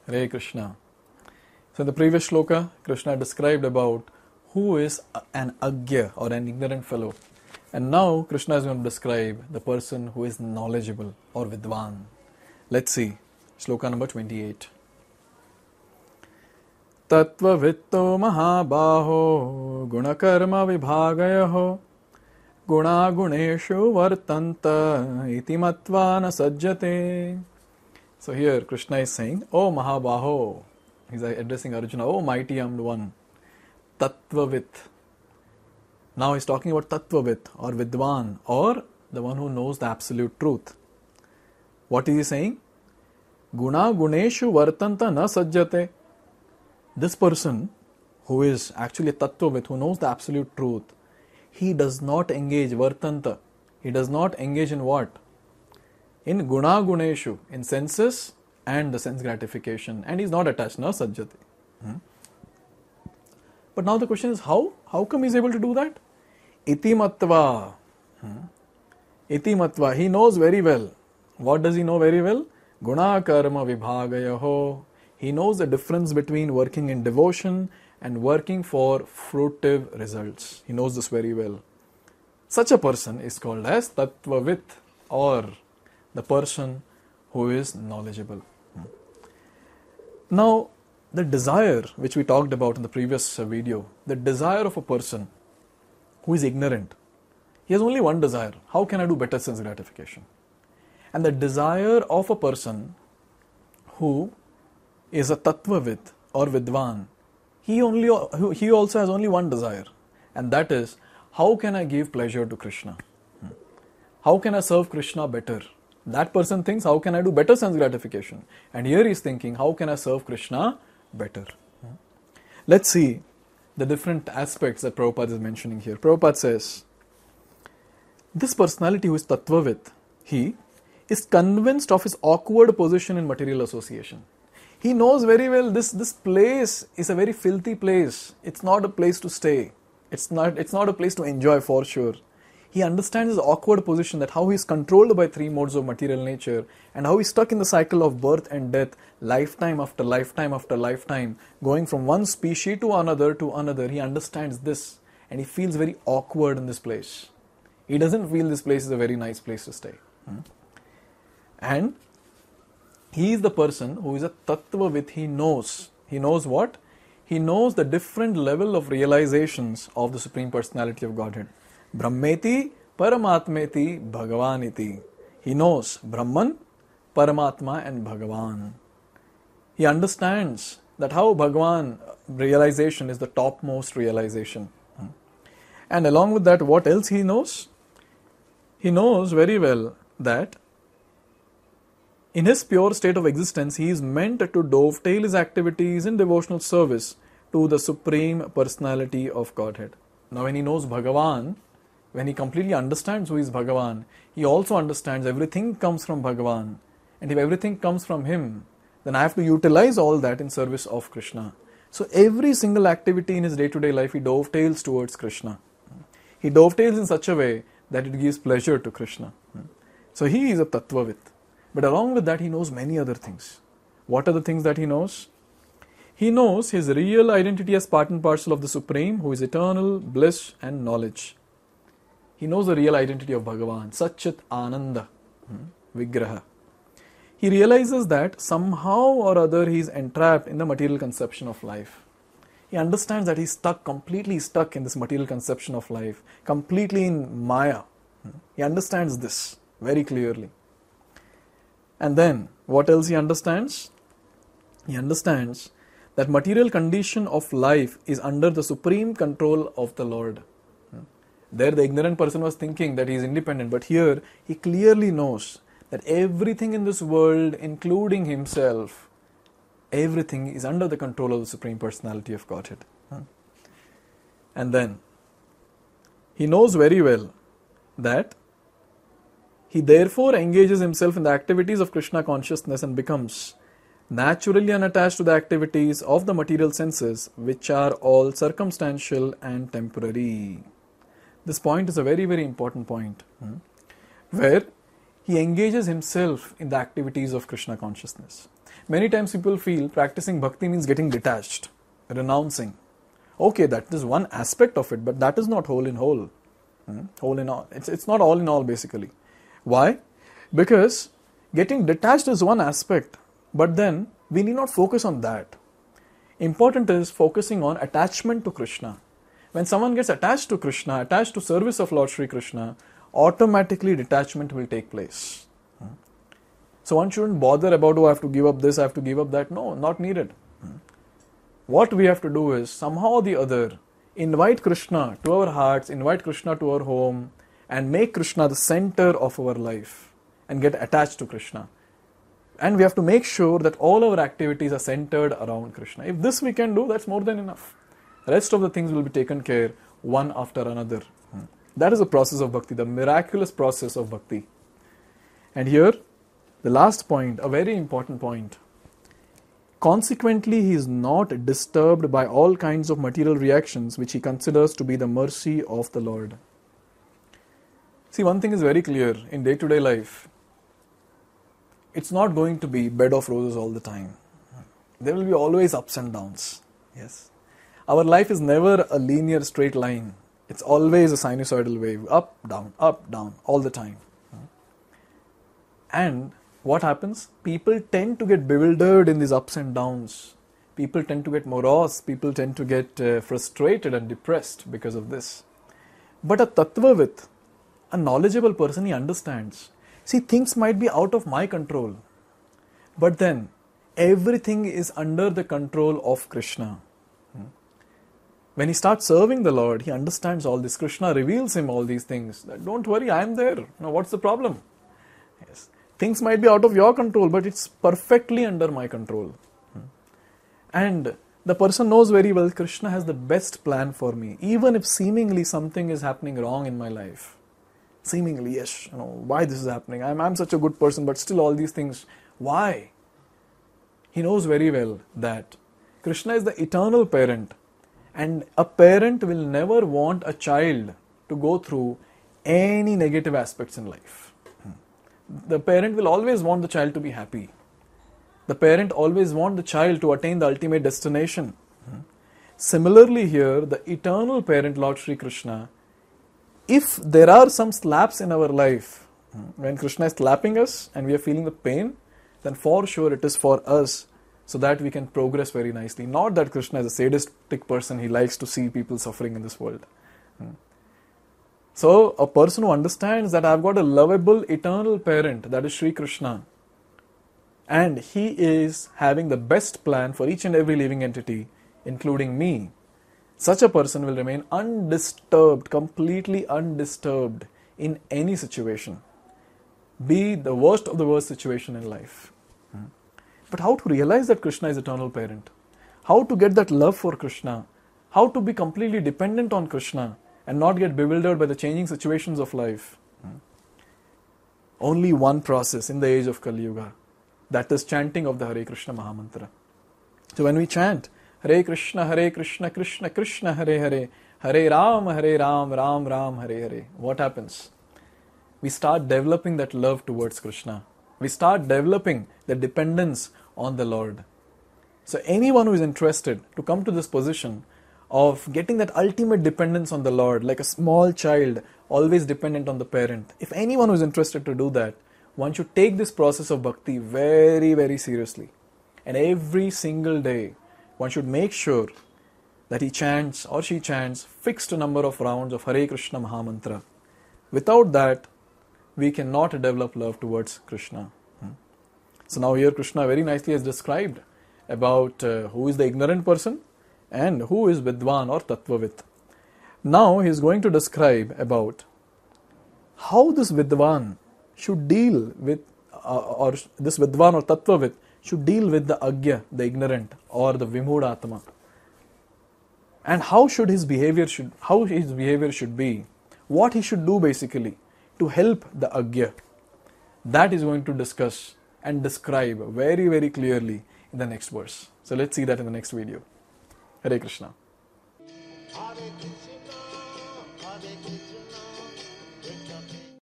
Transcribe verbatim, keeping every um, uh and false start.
Hare Krishna. So in the previous shloka, Krishna described about who is an agya or an ignorant fellow. And now Krishna is going to describe the person who is knowledgeable or vidwan. Let's see. Shloka number twenty-eight. Tattva vitto mahabaho gunakarma vibhagayaho guna guneshu vartanta iti matva na sajjate. So here Krishna is saying, Oh Mahabaho, he's addressing Arjuna, Oh mighty armed one, Tattvavit. Now he's talking about Tattvavit or Vidwan or the one who knows the absolute truth. What is he saying? Guna guneshu vartanta na sajjate. This person who is actually a Tattvavit, who knows the absolute truth, he does not engage vartanta. He does not engage in what? In guna guneshu, in senses and the sense gratification, and he is not attached, na sajjati. Hmm? But now the question is how? How come he is able to do that? Iti matva. Hmm? Iti matva. He knows very well. What does he know very well? Guna karma vibhagayaho. He knows the difference between working in devotion and working for fruitive results. He knows this very well. Such a person is called as Tattvavit, or the person who is knowledgeable. Now, the desire which we talked about in the previous video, the desire of a person who is ignorant, he has only one desire. How can I do better sense gratification? And the desire of a person who is a Tattvavit or Vidwan, he only he also has only one desire, and that is, how can I give pleasure to Krishna? How can I serve Krishna better? That person thinks, how can I do better sense gratification? And here he is thinking, how can I serve Krishna better? Let's see the different aspects that Prabhupada is mentioning here. Prabhupada says, this personality who is Tattvavit, he is convinced of his awkward position in material association. He knows very well this, this place is a very filthy place. It's not a place to stay. It's not, it's not a place to enjoy for sure. He understands his awkward position, that how he is controlled by three modes of material nature and how he is stuck in the cycle of birth and death, lifetime after lifetime after lifetime, going from one species to another to another. He understands this and he feels very awkward in this place. He doesn't feel this place is a very nice place to stay. Hmm? And he is the person who is a Tattvavit. He knows. He knows what? He knows the different level of realizations of the Supreme Personality of Godhead. Brahmeti, Paramatmeti, Bhagavaniti. He knows Brahman, Paramatma and Bhagavan. He understands that how Bhagavan realization is the topmost realization. And along with that, what else he knows? He knows very well that in his pure state of existence, he is meant to dovetail his activities in devotional service to the Supreme Personality of Godhead. Now when he knows Bhagavan, when he completely understands who is Bhagavan, he also understands everything comes from Bhagavan. And if everything comes from him, then I have to utilize all that in service of Krishna. So every single activity in his day-to-day life, he dovetails towards Krishna. He dovetails in such a way that it gives pleasure to Krishna. So he is a Tattvavit. But along with that, he knows many other things. What are the things that he knows? He knows his real identity as part and parcel of the Supreme, who is eternal, bliss and knowledge. He knows the real identity of Bhagavan, Satchit Ananda, Vigraha. He realizes that somehow or other he is entrapped in the material conception of life. He understands that he is stuck, completely stuck in this material conception of life, completely in Maya. He understands this very clearly. And then, what else he understands? He understands that material condition of life is under the supreme control of the Lord. There the ignorant person was thinking that he is independent, but here he clearly knows that everything in this world, including himself, everything is under the control of the Supreme Personality of Godhead. And then, he knows very well that he therefore engages himself in the activities of Krishna consciousness and becomes naturally unattached to the activities of the material senses, which are all circumstantial and temporary. This point is a very, very important point, where he engages himself in the activities of Krishna consciousness. Many times people feel practicing bhakti means getting detached, renouncing. Okay, that is one aspect of it, but that is not whole in whole. Hmm? Whole in all. It's, it's not all in all basically. Why? Because getting detached is one aspect, but then we need not focus on that. Important is focusing on attachment to Krishna. When someone gets attached to Krishna, attached to service of Lord Sri Krishna, automatically detachment will take place. Hmm? So one shouldn't bother about, oh, I have to give up this, I have to give up that. No, not needed. Hmm? What we have to do is, somehow or the other, invite Krishna to our hearts, invite Krishna to our home, and make Krishna the center of our life, and get attached to Krishna. And we have to make sure that all our activities are centered around Krishna. If this we can do, that's more than enough. The rest of the things will be taken care one after another. Hmm. That is the process of bhakti, the miraculous process of bhakti. And here, the last point, a very important point. Consequently, he is not disturbed by all kinds of material reactions which he considers to be the mercy of the Lord. See, one thing is very clear in day-to-day life. It's not going to be bed of roses all the time. There will be always ups and downs. Yes. Our life is never a linear straight line. It's always a sinusoidal wave. Up, down, up, down, all the time. And what happens? People tend to get bewildered in these ups and downs. People tend to get morose. People tend to get uh, frustrated and depressed because of this. But a tattvavit, a knowledgeable person, he understands. See, things might be out of my control. But then, everything is under the control of Krishna. When he starts serving the Lord, he understands all this. Krishna reveals him all these things. That, don't worry, I am there. Now, what's the problem? Yes. Things might be out of your control, but it's perfectly under my control. And the person knows very well, Krishna has the best plan for me. Even if seemingly something is happening wrong in my life. Seemingly, yes, you know, why this is happening? I'm, I'm such a good person, but still all these things. Why? He knows very well that Krishna is the eternal parent. And a parent will never want a child to go through any negative aspects in life. The parent will always want the child to be happy. The parent always wants the child to attain the ultimate destination. Similarly here, the eternal parent, Lord Sri Krishna, if there are some slaps in our life, when Krishna is slapping us and we are feeling the pain, then for sure it is for us, so that we can progress very nicely. Not that Krishna is a sadistic person, he likes to see people suffering in this world. So, a person who understands that I've got a lovable eternal parent, that is Sri Krishna, and he is having the best plan for each and every living entity, including me, such a person will remain undisturbed, completely undisturbed in any situation. Be the worst of the worst situation in life. But how to realize that Krishna is eternal parent? How to get that love for Krishna? How to be completely dependent on Krishna and not get bewildered by the changing situations of life? Only one process in the age of Kali Yuga. That is chanting of the Hare Krishna Mahamantra. So when we chant Hare Krishna, Hare Krishna, Krishna Krishna, Hare Hare, Hare Ram, Hare Ram, Ram Ram, Hare Hare, what happens? We start developing that love towards Krishna. We start developing the dependence on the Lord. So anyone who is interested to come to this position of getting that ultimate dependence on the Lord, like a small child always dependent on the parent, if anyone who is interested to do that, one should take this process of bhakti very, very seriously. And every single day, one should make sure that he chants or she chants fixed number of rounds of Hare Krishna Mahamantra. Without that, we cannot develop love towards Krishna. So now here Krishna very nicely has described about uh, who is the ignorant person and who is Vidwan or Tattvavit. Now he is going to describe about how this Vidwan should deal with, uh, or this Vidwan or Tattvavit should deal with the Agya, the ignorant, or the Vimudha Atma. And how should his behavior should, how his behavior should be, what he should do basically to help the Agya. That is going to discuss and describe very, very clearly in the next verse. So let's see that in the next video. Hare Krishna. Hare Krishna.